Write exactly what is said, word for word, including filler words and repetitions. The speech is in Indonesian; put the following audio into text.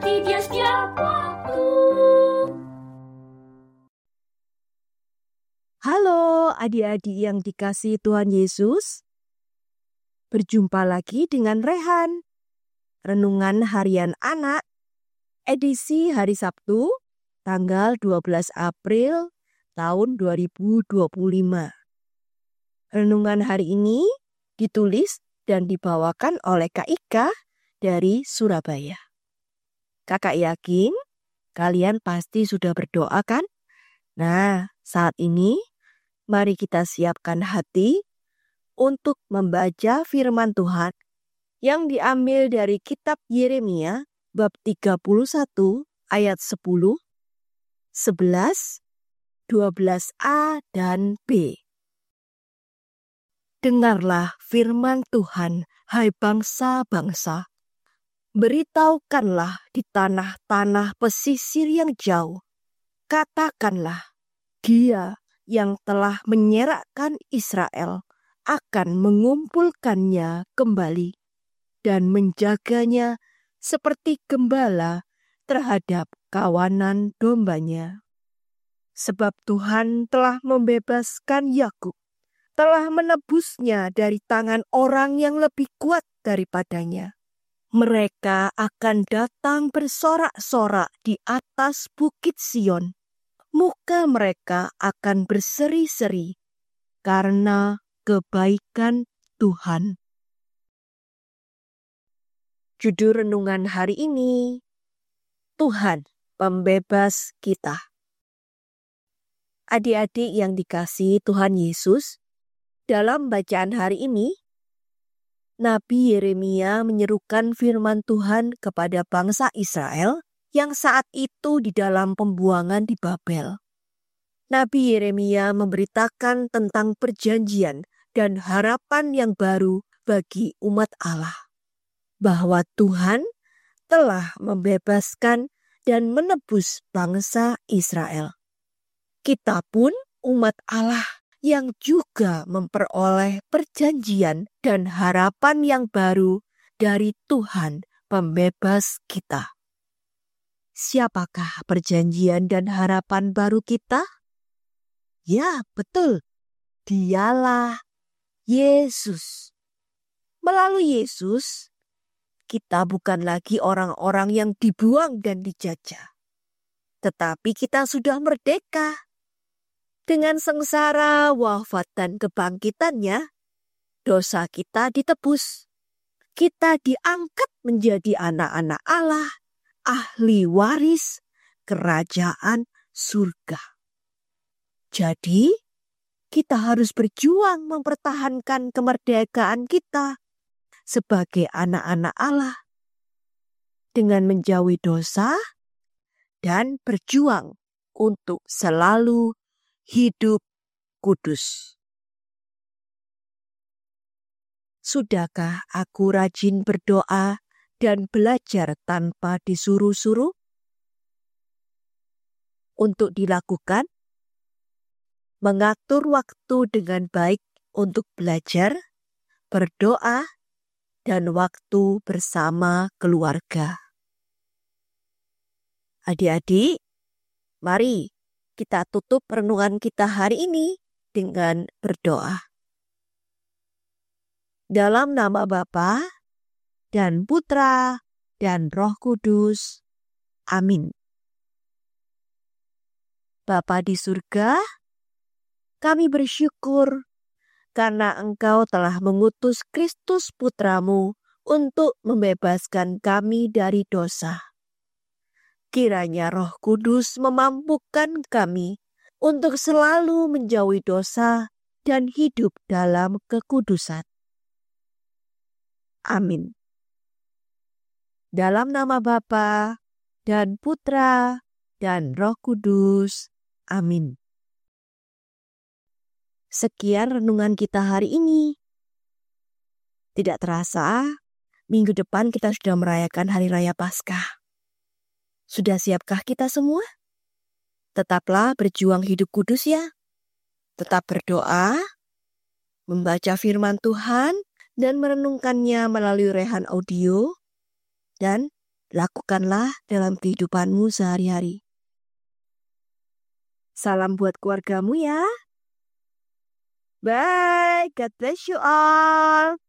Berarti dia setiap waktu. Halo adik-adik yang dikasihi Tuhan Yesus. Berjumpa lagi dengan Rehan. Renungan Harian Anak, edisi hari Sabtu, tanggal dua belas April tahun dua ribu dua puluh lima. Renungan hari ini ditulis dan dibawakan oleh Kak Ika dari Surabaya. Kakak yakin kalian pasti sudah berdoa kan? Nah, saat ini mari kita siapkan hati untuk membaca firman Tuhan yang diambil dari kitab Yeremia bab tiga puluh satu ayat sepuluh, sebelas, dua belas a dan b. Dengarlah firman Tuhan, hai bangsa-bangsa. Beritahukanlah di tanah-tanah pesisir yang jauh. Katakanlah, Dia yang telah menyerakkan Israel akan mengumpulkannya kembali dan menjaganya seperti gembala terhadap kawanan dombanya. Sebab Tuhan telah membebaskan Yakub, telah menebusnya dari tangan orang yang lebih kuat daripadanya. Mereka akan datang bersorak-sorak di atas bukit Sion. Muka mereka akan berseri-seri karena kebaikan Tuhan. Judul renungan hari ini, Tuhan pembebas kita. Adik-adik yang dikasihi Tuhan Yesus, dalam bacaan hari ini, Nabi Yeremia menyerukan firman Tuhan kepada bangsa Israel yang saat itu di dalam pembuangan di Babel. Nabi Yeremia memberitakan tentang perjanjian dan harapan yang baru bagi umat Allah, bahwa Tuhan telah membebaskan dan menebus bangsa Israel. Kita pun umat Allah yang juga memperoleh perjanjian dan harapan yang baru dari Tuhan pembebas kita. Siapakah perjanjian dan harapan baru kita? Ya, betul. Dialah Yesus. Melalui Yesus, kita bukan lagi orang-orang yang dibuang dan dijajah. Tetapi kita sudah merdeka. Dengan sengsara, wafat dan kebangkitannya, dosa kita ditebus. Kita diangkat menjadi anak-anak Allah, ahli waris kerajaan surga. Jadi, kita harus berjuang mempertahankan kemerdekaan kita sebagai anak-anak Allah dengan menjauhi dosa dan berjuang untuk selalu hidup kudus. Sudahkah aku rajin berdoa dan belajar tanpa disuruh-suruh? Untuk dilakukan, mengatur waktu dengan baik untuk belajar, berdoa, dan waktu bersama keluarga. Adik-adik, mari kita tutup renungan kita hari ini dengan berdoa. Dalam nama Bapa dan Putra dan Roh Kudus. Amin. Bapa di surga, kami bersyukur karena Engkau telah mengutus Kristus Putramu untuk membebaskan kami dari dosa. Kiranya Roh Kudus memampukan kami untuk selalu menjauhi dosa dan hidup dalam kekudusan. Amin. Dalam nama Bapa dan Putra dan Roh Kudus. Amin. Sekian renungan kita hari ini. Tidak terasa, minggu depan kita sudah merayakan Hari Raya Paskah. Sudah siapkah kita semua? Tetaplah berjuang hidup kudus ya. Tetap berdoa, membaca firman Tuhan, dan merenungkannya melalui Rehan Audio. Dan lakukanlah dalam kehidupanmu sehari-hari. Salam buat keluargamu ya. Bye, God bless you all.